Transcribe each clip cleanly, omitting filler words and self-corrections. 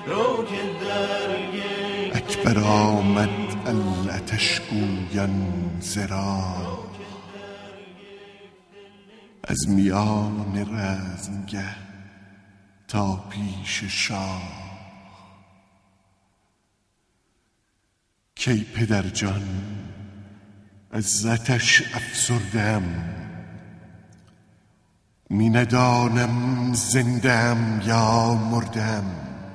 اکبر آمد العتش گویان زرا، از میان رزمگه تا پیش شاه. کی پدر جان از آتش افسردم، می ندانم زندم یا مردم.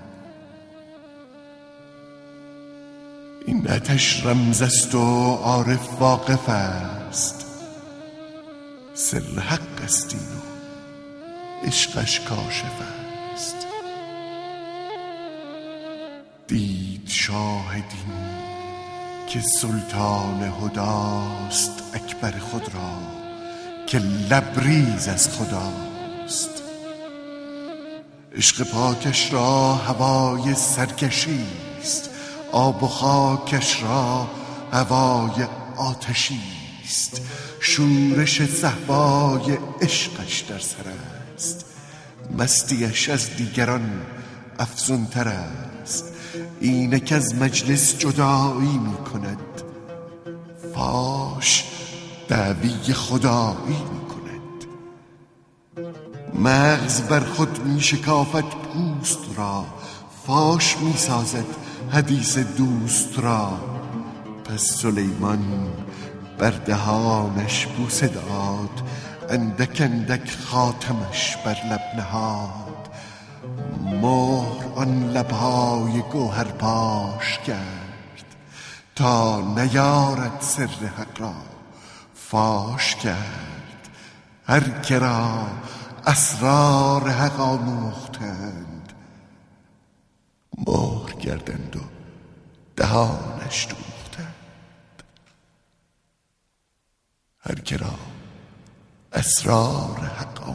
این آتش رمز است و عارف واقف است، سر حق است این و عشقش کاشف است. دید شاهدین که سلطان هداست، اکبر خود را که لبریز از خداست. عشق پاکش را هوای سرکشی است، آب و خاکش را هوای آتشی است. شورش صهبای عشقش در سر است، مستیش از دیگران افزونتر است. اینک از مجلس جدایی می کند، فاش دعوی خدایی می کند. مغز بر خود می شکافد پوست را، فاش می سازد حدیث دوست را. پس سلیمان بر دهانش بوسه داد، اندک اندک خاتمش بر لب نهاد. مهر آن لبهای گوهر پاش کرد، تا نیارد سر حق را فاش کرد. هر که را اسرار حق آموختند، مهر کردند و دهانش دوختند. هر که را اسرار حق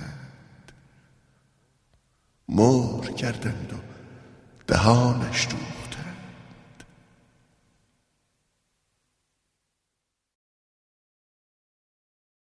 آموختند، مهر کردند و دهانش دوختند.